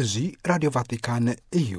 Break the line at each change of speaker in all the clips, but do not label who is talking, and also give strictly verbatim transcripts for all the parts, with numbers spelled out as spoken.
እዙ ራዲዮ ቫቲካን እዩ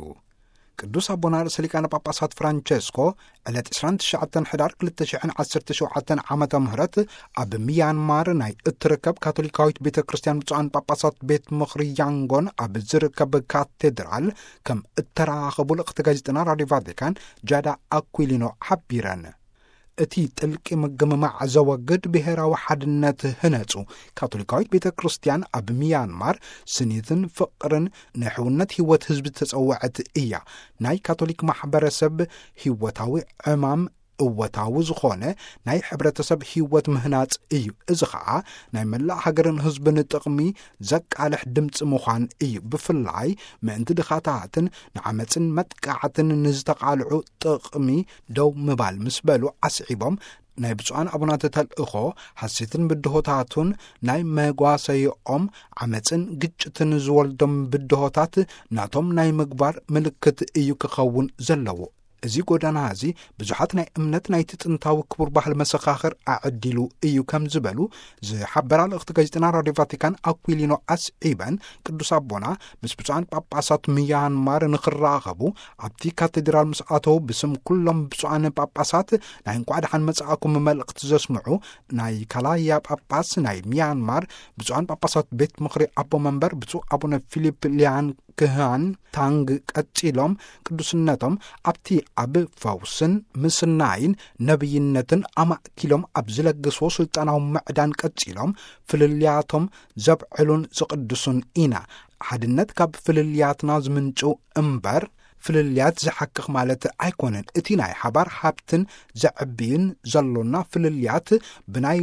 ቅዱስ አቡነ ርእሰ ሊቃነ ጳጳሳት ፍራንቼስኮ ዕለት عشرين ሕዳር ሁለት ሺህ ዓሰርተ ሸውዓተ ዓመተ ምህረት ኣብ ሚያንማር ናይ እትርከብ ካቶሊካዊት ቤተ ክርስቲያን ብፁዓን ጳጳሳት ቤት ምኽሪ ያንጎን ኣብ ዝርከብ ካቴድራል ከም እተራኸቡ ልእኽቲ ጋዜጠና ራዲዮ ቫቲካን ጃዳ አኩሊኖ ሓቢረን እቲ ጥልቂ ምግምማዕ ዘወግድ ብሔራዊ ሓድነት ህነጹ ካቶሊካዊት ቤተ ክርስቲያን ኣብ ሚያንማር ስኒትን ፍቕርን ንሕውነት ህይወት ህዝቢ ተጸውዐት እያ ናይ ካቶሊክ ማሕበረሰብ ህይወታዊ ዕማም እወታዊ ዝኾነ ናይ ሕብረተሰብ ህይወት ምህናጽ እዩ እዚ ከዓ ናይ መላእ ሃገርን ህዝብን ጥቕሚ ዘቃልሕ ድምፂ ምዃን እዩ ብፍላይ ምእንቲ ድኻታትን ንዓመፅን መጥቃዕትን ንዝተቓልዑ ጥቕሚ ደው ምባል ምስ በሉ ዓስዒቦም ናይ ብፁዓን አቡናት ተልእኾ ሓሴትን ብድሆታቱን ናይ መጓሰይኦም ዓመፅን ግጭትን ዝወልዶም ብድሆታት ናቶም ናይ ምግባር ምልክት እዩ ክኸውን ዘለዎ እዚ ጎዳና እዚ ብዙሓት ናይ እምነት ናይ ጥንታዊ ክቡር ባህል መሰኻኽር ኣዕዲሉ እዩ ከም ዝበሉ ዝሓበራ ልእኽቲ ጋዜጠና ራዲዮ ቫቲካን አኩሊኖ ዓስዒበን ቅዱስ አቦና ምስ ብፁዓን ጳጳሳት ሚያንማር ንኽራኸቡ ኣብቲ ካቴድራል ምስ ኣተው ብስም ኩሎም ብፁዓን ጳጳሳት ናይ እንኳዕ ደሓን መጽኣኩም መልእኽቲ ዘስምዑ ናይ ካላያ ጳጳስ ናይ ሚያንማር ብፁዓን ጳጳሳት ቤት ምኽሪ ኣቦ መንበር ብፁዕ አቡነ ፊሊፕ ሊያን ክሃን ታንግ ቀጺሎም ቅዱስነቶም ኣብቲ ኣብ ፈውስን ምስናይን ነብይነትን ኣማእኪሎም ኣብ ዝለግስዎ ስልጣናዊ ምዕዳን ቀጺሎም ፍልልያቶም ዘብዕሉን ዝቕድሱን ኢና ሓድነት ካብ ፍልልያትና ዝምንጩ እምበር ፍልልያት ዝሓክኽ ማለት ኣይኮነን እቲ ናይ ሓባር ሃብትን ዘዕብይን ዘሎና ፍልልያት ብናይ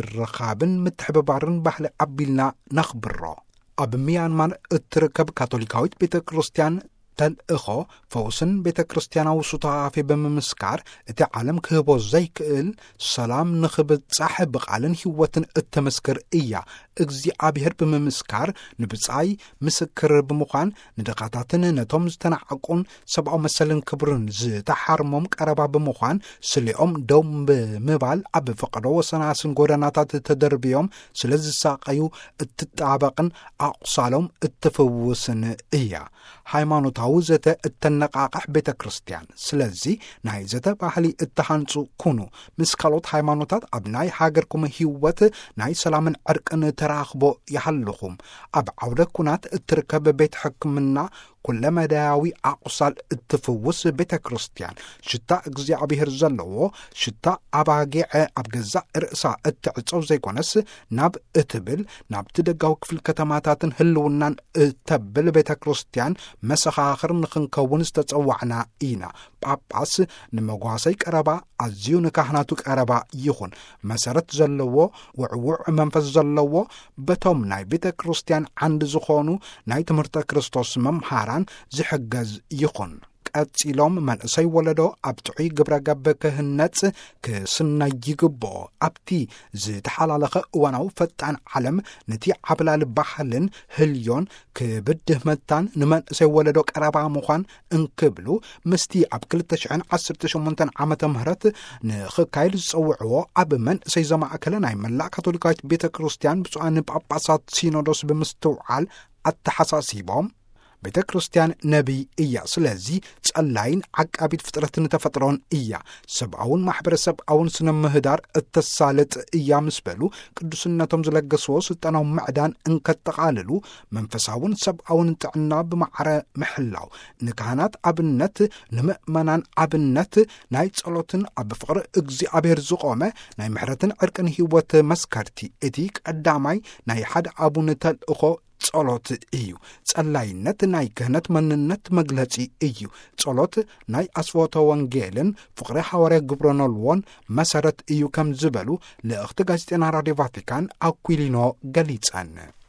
ምርኻብን ምትሕብባርን ባህሊ ኣቢልና ነኽብሮ ኣብ ሚያንማር እትርከብ ካቶሊካዊት ቤተ ክርስቲያን ተልእኾ ፈውስን ቤተ ክርስቲያናዊ ሱታፌ ብምምስካር እቲ ዓለም ክህቦ ዘይክእል ሰላም ንኽብጻሕ ብቓልን ህይወትን እተመስክር እያ እግዚኣብሔር ብምምስካር ንብጻይ ምስክር ብምዃን ንደኻታትን ነቶም ዝተናዓቁን ሰብኣዊ መሰልን ክብርን ዝተሓርሞም ቀረባ ብምዃን ስሊኦም ደው ብምባል ኣብ ፍቕዶ ወሰናስን ጎደናታት ተደርብዮም ስለ ዝሳቀዩ እትጣበቕን ኣቑሳሎም እትፍውስን እያ ሃይማኖታዊ ዘተ እተነቃቃሕ ቤተ ክርስቲያን ስለዚ ናይ ዘተ ባህሊ እተሃንጹ ኩኑ ምስ ካልኦት ሃይማኖታት ኣብ ናይ ሃገርኩም ህይወት ናይ ሰላምን ዕርቅን ተራኽቦ ይሃልኹም ኣብ ዓውደ ኩናት እትርከብ ቤት ሕክምና ኩለ መዳያዊ ኣቑሳል እትፍውስ ቤተ ክርስቲያን ሽታ እግዚኣብሔር ዘለዎ ሽታ ኣባጊዕ ኣብ ገዛእ ርእሳ እትዕፀው ዘይኮነስ ናብ እትብል ናብቲ ደጋዊ ክፍል ከተማታትን ህልውናን እተብል ቤተ ክርስቲያን መሰኻኽር ንኽንከውን ዝተጸዋዕና ኢና ጳጳስ ንመጓሰይ ቀረባ ኣዝዩ ንካህናቱ ቀረባ ይኹን መሰረት ዘለዎ ውዕውዕ መንፈስ ዘለዎ በቶም ናይ ቤተ ክርስቲያን ዓንዲ ዝኾኑ ናይ ትምህርተ ክርስቶስ መምሃራ ዝሕገዝ ይኹን ቀጺሎም መንእሰይ ወለዶ ኣብ ጥዑይ ግብረ ገብ ክህነጽ ክስናይ ይግብኦ ኣብቲ ዝተሓላለኸ እዋናዊ ፈጣን ዓለም ነቲ ዓብላሊ ባህልን ህልዮን ክብድህ መታን ንመንእሰይ ወለዶ ቀረባ ምዃን እንክብሉ ምስቲ ኣብ ሁለት ሺህ ዓሰርተ ሸሞንተ ዓመተ ምህረት ንኽካይድ ዝጸውዕዎ ኣብ መንእሰይ ዘማእከለ ናይ መላእ ካቶሊካዊት ቤተ ክርስቲያን ብፁዓን ጳጳሳት ሲኖዶስ ብምስትውዓል ኣተሓሳሲቦም ቤተ ክርስቲያን ነቢይ እያ ስለዚ ጸላይን ዓቃቢት ፍጥረትን ተፈጥሮን እያ ሰብኣውን ማሕበረሰብኣውን ስነ ምህዳር እተሳልጥ እያ ምስ በሉ ቅዱስነቶም ዝለገስዎ ስልጣናዊ ምዕዳን እንከተቓልሉ መንፈሳውን ሰብኣውን ጥዕና ብማዕረ ምሕላው ንካህናት ኣብነት ንምእመናን ኣብነት ናይ ጸሎትን ኣብ ፍቕሪ እግዚኣብሔር ዝቆመ ናይ ምሕረትን ዕርቅን ህይወት መስከርቲ እቲ ቀዳማይ ናይ ሓደ ኣቡነ ተልእኾ ጸሎት እዩ ጸላይነት ናይ ክህነት መንነት መግለጺ እዩ ጸሎት ናይ ኣስፎቶ ወንጌልን ፍቕሪ ሐዋርያ ግብረኖልዎን መሰረት እዩ ከም ዝበሉ ልእኽቲ ጋዜጠና ራዲዮ ቫቲካን አኩሊኖ ገሊጸን